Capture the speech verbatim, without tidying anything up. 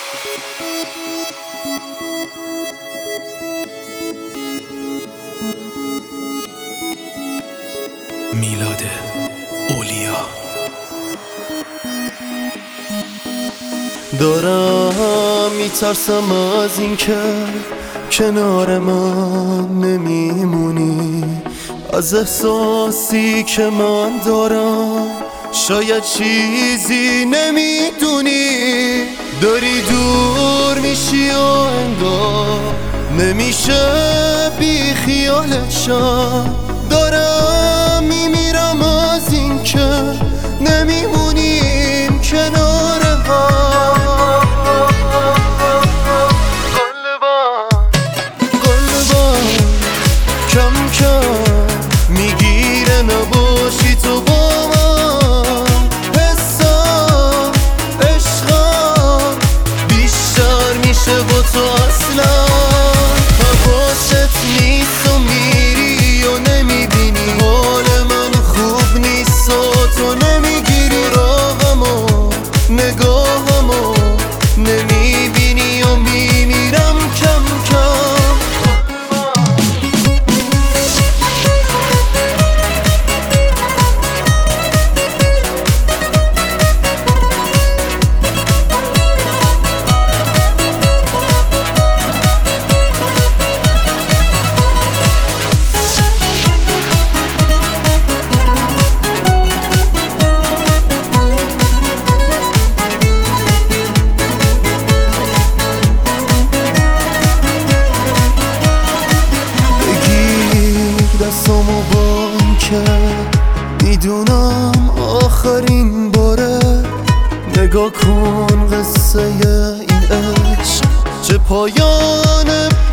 میلاد اولیا. دارم میترسم از این که کنار من نمیمونی، از احساسی که من دارم شاید چیزی نمیدونی. داری دور میشی و انگار نمیشه بی خیالت شم. دارم میمیرم از این که نمیمونیم کنار هم. قلبم قلبم کم کم میگیره نباشی تو با من. حسم عشقم بیشتر میشه با تو اصلا. حواست نیست و میری و نمیبینی حال من خوب نیست و تو نمیگیری راهمو نگاهمو نمیبینی و میمیرم کم کم. دستامو بام که میدونم آخرین باره. نگاه کن قصه این عشق چه پایان